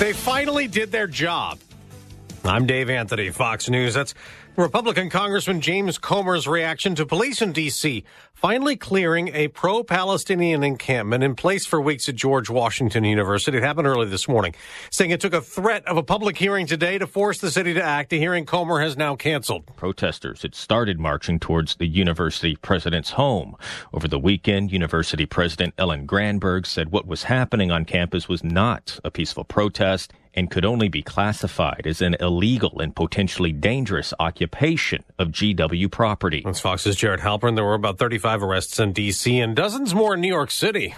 They finally did their job. I'm Dave Anthony, Fox News. That's Republican Congressman James Comer's reaction to police in D.C. finally clearing a pro-Palestinian encampment in place for weeks at George Washington University. It happened early this morning, saying it took a threat of a public hearing today to force the city to act. A hearing Comer has now canceled. Protesters had started marching towards the university president's home. Over the weekend, University President Ellen Granberg said what was happening on campus was not a peaceful protest and could only be classified as an illegal and potentially dangerous occupation of GW property. That's Fox's Jared Halpern. There were about 35 arrests in D.C. and dozens more in New York City,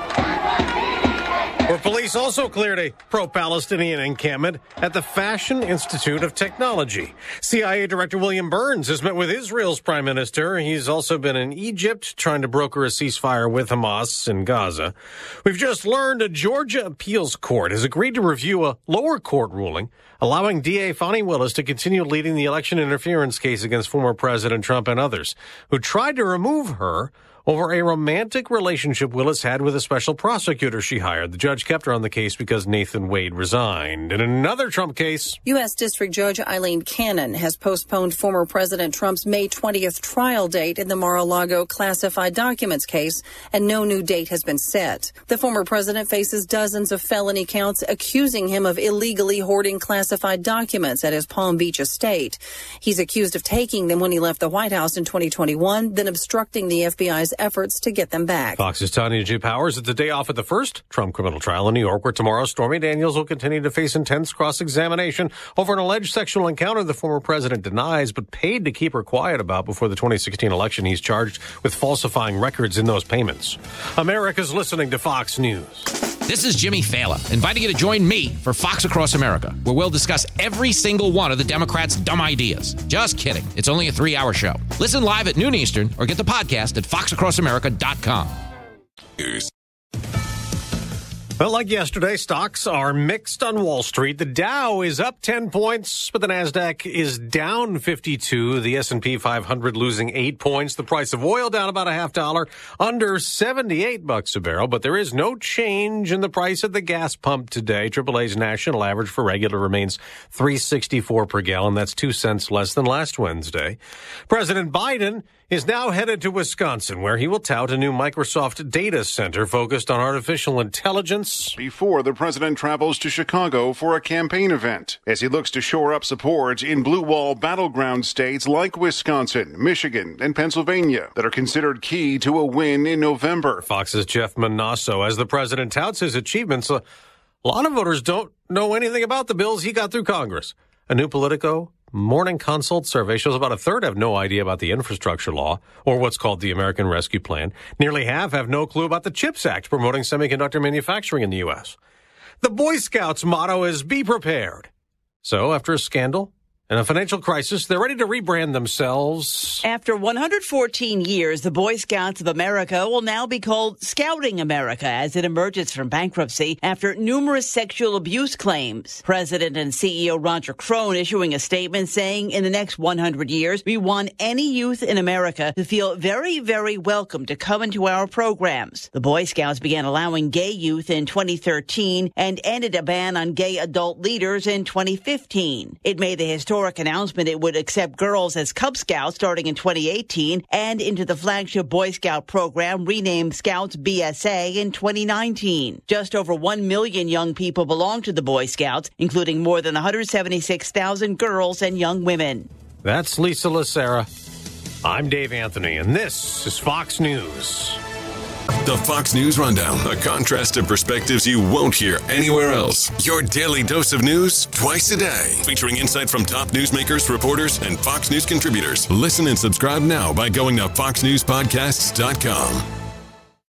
where police also cleared a pro-Palestinian encampment at the Fashion Institute of Technology. CIA Director William Burns has met with Israel's prime minister. He's also been in Egypt trying to broker a ceasefire with Hamas in Gaza. We've just learned a Georgia appeals court has agreed to review a lower court ruling allowing DA Fani Willis to continue leading the election interference case against former President Trump and others who tried to remove her over a romantic relationship Willis had with a special prosecutor she hired. The judge kept her on the case because Nathan Wade resigned. In another Trump case, U.S. District Judge Eileen Cannon has postponed former President Trump's May 20th trial date in the Mar-a-Lago classified documents case, and no new date has been set. The former president faces dozens of felony counts accusing him of illegally hoarding classified documents at his Palm Beach estate. He's accused of taking them when he left the White House in 2021, then obstructing the FBI's efforts to get them back. Fox's Tanya G. Powers. It's a day off at the first Trump criminal trial in New York, where tomorrow Stormy Daniels will continue to face intense cross-examination over an alleged sexual encounter the former president denies but paid to keep her quiet about before the 2016 election. He's charged with falsifying records in those payments. America's listening to Fox News. This is Jimmy Fallon, inviting you to join me for Fox Across America, where we'll discuss every single one of the Democrats' dumb ideas. Just kidding. It's only a 3-hour show. Listen live at noon Eastern or get the podcast at foxacrossamerica.com. Well, like yesterday, stocks are mixed on Wall Street. The Dow is up 10 points, but the Nasdaq is down 52. The S&P 500 losing 8 points. The price of oil down about $0.50, under $78 a barrel. But there is no change in the price at the gas pump today. AAA's national average for regular remains $3.64 per gallon. That's 2 cents less than last Wednesday. President Biden is now headed to Wisconsin, where he will tout a new Microsoft data center focused on artificial intelligence. Before the president travels to Chicago for a campaign event, as he looks to shore up support in blue wall battleground states like Wisconsin, Michigan, and Pennsylvania that are considered key to a win in November. Fox's Jeff Manasso. As the president touts his achievements, a lot of voters don't know anything about the bills he got through Congress. A new Politico Morning Consult survey shows about a third have no idea about the infrastructure law or what's called the American Rescue Plan. Nearly half have no clue about the CHIPS Act promoting semiconductor manufacturing in the U.S. The Boy Scouts motto is be prepared. So after a scandal and a financial crisis, they're ready to rebrand themselves. After 114 years, the Boy Scouts of America will now be called Scouting America as it emerges from bankruptcy after numerous sexual abuse claims. President and CEO Roger Crone issuing a statement saying in the next 100 years, we want any youth in America to feel very, very welcome to come into our programs. The Boy Scouts began allowing gay youth in 2013 and ended a ban on gay adult leaders in 2015. It made the historic announcement it would accept girls as Cub Scouts starting in 2018 and into the flagship Boy Scout program renamed Scouts BSA in 2019. Just over 1 million young people belong to the Boy Scouts, including more than 176,000 girls and young women. That's Lisa Lacera. I'm Dave Anthony, and this is Fox News. The Fox News Rundown, a contrast of perspectives you won't hear anywhere else. Your daily dose of news twice a day, featuring insight from top newsmakers, reporters, and Fox News contributors. Listen and subscribe now by going to foxnewspodcasts.com.